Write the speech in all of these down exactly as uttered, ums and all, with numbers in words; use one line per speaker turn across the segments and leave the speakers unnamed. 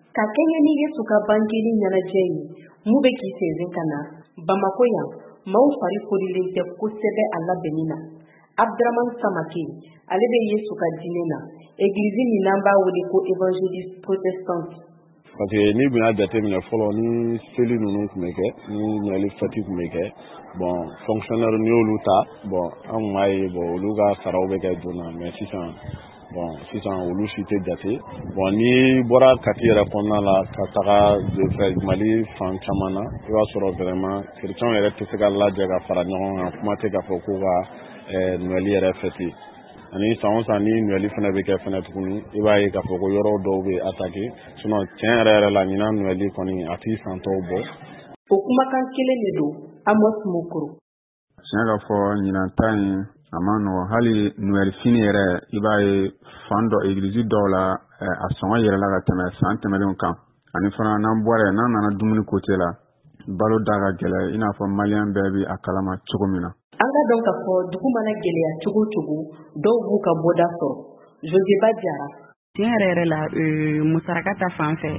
Ka kɛɲɛ ni Yesu ka bangeli ɲɛnajɛ ye, mun bɛ k'i sɛnsɛn ka na Bamako yan, maaw fari forilen tɛ kosɛbɛ a labɛnni na. Abdraman Samake, ale bɛ Yesu ka diinɛ na, église min n'an b'a wele ko évangéliste protestante.
Parce que ni bin y'a jateminɛ fɔlɔ ni seli ninnu tun bɛ kɛ ni ɲɛli fɛti tun bɛ kɛ bon fonctionnaire ni y'olu ta bon an kun b'a ye bon olu ka saraw bɛ kɛ joona mais sisan bon sisan olu si tɛ jate bon ni bɔra kati yɛrɛ kɔnɔna la ka taga Mali fan caman na i b'a sɔrɔ vraiment chrétien yɛrɛ tɛ se ka lajɛ ka fara ɲɔgɔn kan kuma tɛ k'a fɔ k'u ka Noël yɛrɛ fêter ani san o san ni Noël fana bɛ kɛ fana tuguni i b'a ye k'a fɔ ko yɔrɔ dɔw bɛ attaquer sinon tiɲɛ yɛrɛ yɛrɛ la ɲinan Noël kɔni a t'i santɔw bɔ.
O kumakan kelen de don Amos Mokoro.
Tiɲɛ ka fɔ ɲinan ta in a ma nɔgɔn hali Noël fini yɛrɛ i b'a ye fan dɔ église dɔw la a sɔngɔ yɛrɛla ka tɛmɛ san tɛmɛnenw kan ani fana n'an bɔra yen n'an nana dumuni côté la balo da ka gɛlɛ i n'a fɔ malien bɛɛ bɛ a kalama cogo min na.
An ka dɔn k'a fɔ dugu mana gɛlɛya cogo cogo dɔw b'u ka bɔda sɔrɔ. Joseba Jara.
Tiɲɛ yɛrɛ yɛrɛ la musaraka ta fan fɛ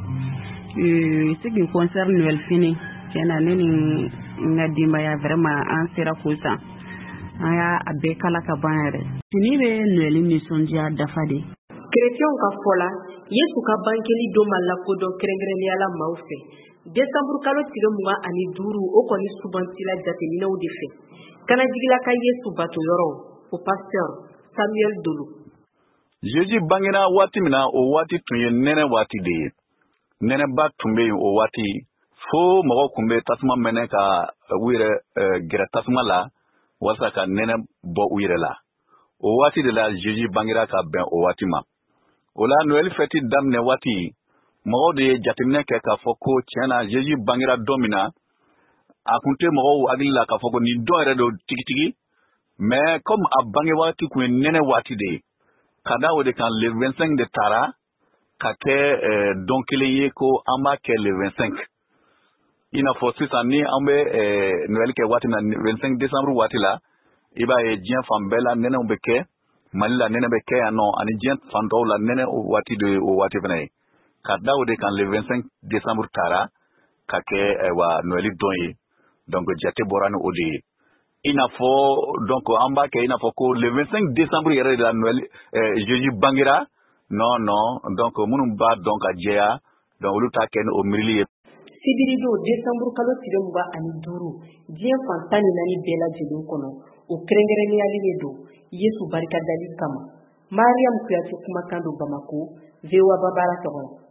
ce qui concerne Noël fini tiɲɛ na ne ni n ka denbaya vraiment an sera k'o san an y'a bɛɛ kala ka ban yɛrɛ. Fini bɛ Noël nisɔndiya dafa de.
Chrétienw ka fɔ la Yesu ka bangeli don ma lakodɔn kɛrɛnkɛrɛnnenya la maaw fɛ. Décembre kalo tile mugan ani duuru o kɔni subantila jateminɛw de fɛ. Kanajigila ka Yesu bato yɔrɔ o pasteur Samuel Dolo.
Jésus bangera waati min na o waati tun ye nɛnɛ waati de ye. Nɛnɛba tun bɛ yen o waati fo mɔgɔw tun bɛ tasuma mɛnɛ ka u yɛrɛ gɛrɛ tasuma la walasa ka nɛnɛ bɔ u yɛrɛ la. O waati de la Jésus bangera ka bɛn o waati ma. O la Noël fête daminɛ waati mɔgɔw de ye jateminɛ kɛ k'a fɔ ko tiɲɛ na Jésus bangera don min na a kun tɛ mɔgɔw hakili la k'a fɔ ko nin don yɛrɛ don tigitigi mais comme a bange waati kun ye nɛnɛ waati de ye ka da o de kan le vingt-cinq de taara ka kɛ don kelen ye ko an b'a kɛ le vingt-cinq i n'a fɔ sisan ni an bɛ Noël kɛ waati na vingt-cinq décembre waati la i b'a ye diɲɛ fan bɛɛ la nɛnɛw bɛ kɛ Mali la nɛnɛ bɛ kɛ yan nɔ ani diɲɛ fan tɔw la nɛnɛ o waati de o waati fana ye ka da o de kan le vingt-cinq décembre taara ka kɛ wa Noël don ye donc jate bɔra ni o de ye i n'a fɔ donc an b'a kɛ i n'a fɔ ko le vingt-cinq décembre yɛrɛ de la Noël Jésus bangera non non donc minnu b'a dɔn ka jɛya donc olu t'a kɛ ni o miirili ye.
Sibiri don décembre kalo tile mugan ani duuru diɲɛ fan tan ni naani bɛɛ lajɛlen kɔnɔ o kɛrɛnkɛrɛnneyali de don Yesu barikadali kama. Mariam Kuyate kumakan don Bamako, V O A Babara tɔgɔ.